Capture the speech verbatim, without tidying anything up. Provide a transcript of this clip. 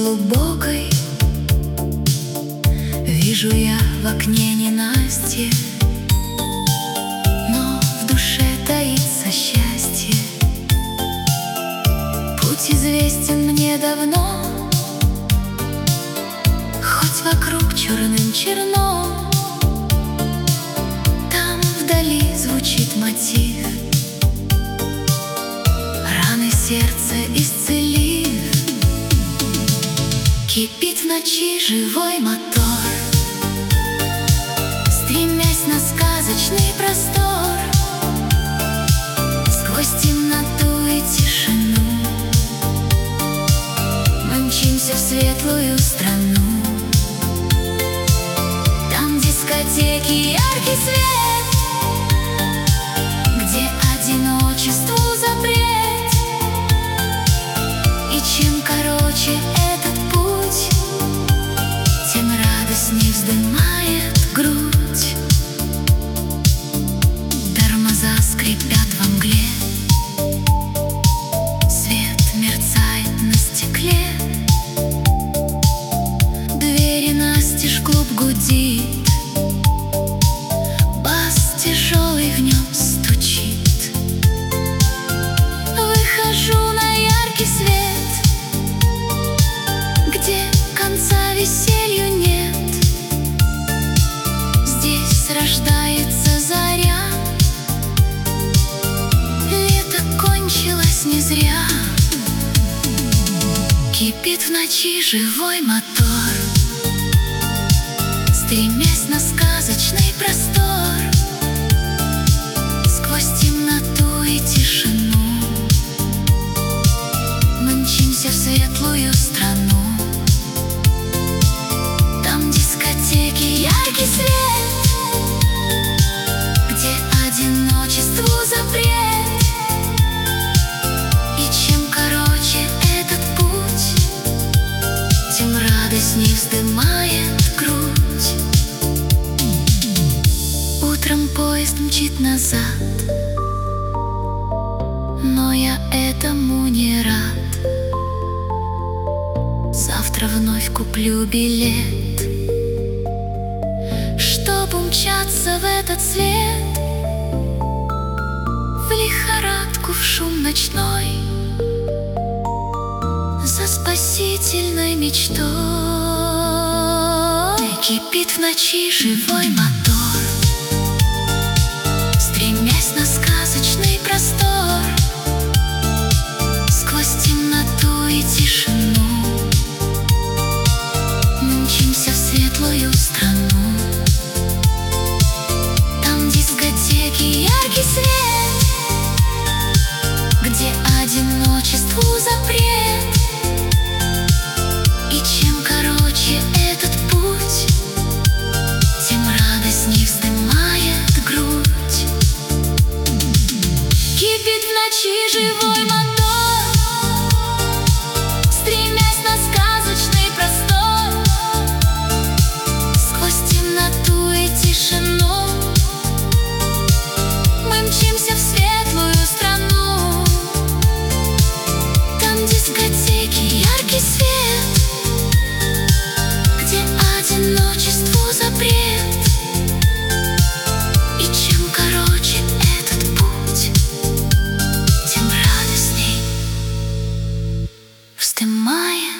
глубокой вижу я в окне ненастье, но в душе таится счастье. Путь известен мне давно, хоть вокруг черным черно. Там вдали звучит мотив, раны сердца исцелив. Кипит в ночи живой мотор, стремясь на сказочный простор. Сквозь темноту и тишину мы мчимся в светлую страну. Там дискотеки, яркий свет, где одиночеству запрет. И чем короче этот путь, тем радостней вздымает грудь. Тормоза скрипят во мгле, свет мерцает на стекле. Двери настежь, клуб гудит, бас тяжелый в нем стучит. Выхожу на яркий свет, где конца веселью нет. Здесь рождается заря, лето кончилось не зря. Кипит в ночи живой мотор, стремясь на сказочный простор. Сквозь темноту и тишину мы мчимся в светлую страну. Там дискотеки, яркий свет, где одиночеству запрет. И чем короче этот путь, тем радостней вздымает грудь. Утром поезд мчит назад, но я этому не рад. Завтра вновь куплю билет, чтоб умчаться в этот свет, в лихорадку, в шум ночной, за спасительной мечтой. Кипит в ночи живой мотор, стремясь на сказочный простор. Сквозь темноту и тишину мы мчимся в светлую страну. Там дискотеки, яркий свет, где одиночеству запрет. И чем короче этот путь, тем радостней вздымает грудь. Кипит в ночи живой мотор, стремясь на сказочный простор. Сквозь темноту и тишину мы мчимся в светлую страну. Там дискотеки, яркий свет, где одиночеству запрет. И чем короче этот путь, тем радостней вздымает